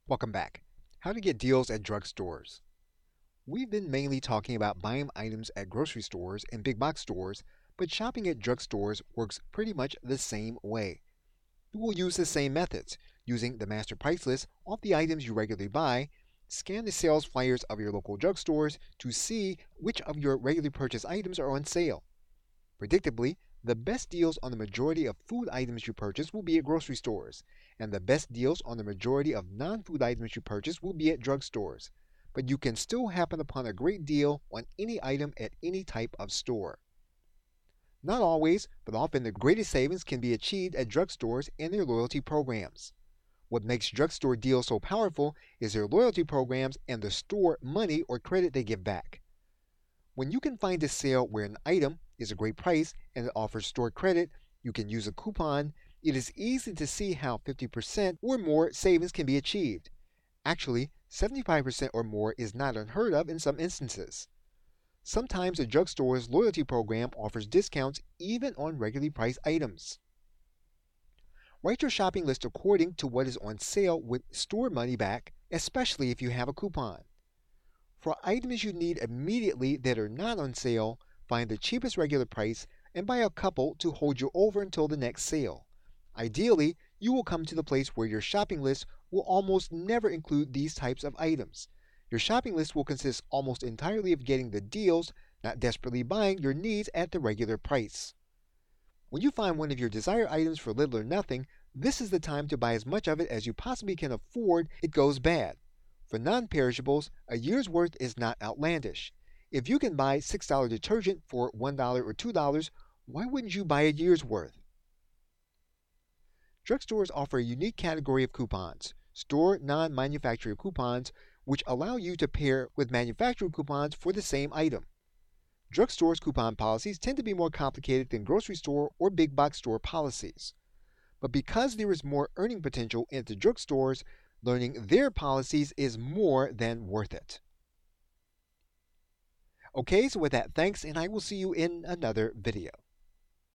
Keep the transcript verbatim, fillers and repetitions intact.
Welcome back. How to get deals at drugstores. We've been mainly talking about buying items at grocery stores and big box stores, but shopping at drugstores works pretty much the same way. You will use the same methods, using the master price list off the items you regularly buy. Scan the sales flyers of your local drugstores to see which of your regularly purchased items are on sale. Predictably, the best deals on the majority of food items you purchase will be at grocery stores, and the best deals on the majority of non food items you purchase will be at drugstores. But you can still happen upon a great deal on any item at any type of store. Not always, but often the greatest savings can be achieved at drugstores and their loyalty programs. What makes drugstore deals so powerful is their loyalty programs and the store money or credit they give back. When you can find a sale where an item is a great price and it offers store credit, you can use a coupon, it is easy to see how fifty percent or more savings can be achieved. Actually, seventy-five percent or more is not unheard of in some instances. Sometimes a drugstore's loyalty program offers discounts even on regularly priced items. Write your shopping list according to what is on sale with store money back, especially if you have a coupon. For items you need immediately that are not on sale, find the cheapest regular price and buy a couple to hold you over until the next sale. Ideally, you will come to the place where your shopping list will almost never include these types of items. Your shopping list will consist almost entirely of getting the deals, not desperately buying your needs at the regular price. When you find one of your desired items for little or nothing, this is the time to buy as much of it as you possibly can afford. It goes bad. For non-perishables, a year's worth is not outlandish. If you can buy six dollar detergent for one dollar or two dollars, why wouldn't you buy a year's worth? Drugstores offer a unique category of coupons, store non-manufacturer coupons, which allow you to pair with manufacturer coupons for the same item. Drugstores' coupon policies tend to be more complicated than grocery store or big box store policies. But because there is more earning potential at the drugstores, learning their policies is more than worth it. Okay, so with that, thanks, and I will see you in another video.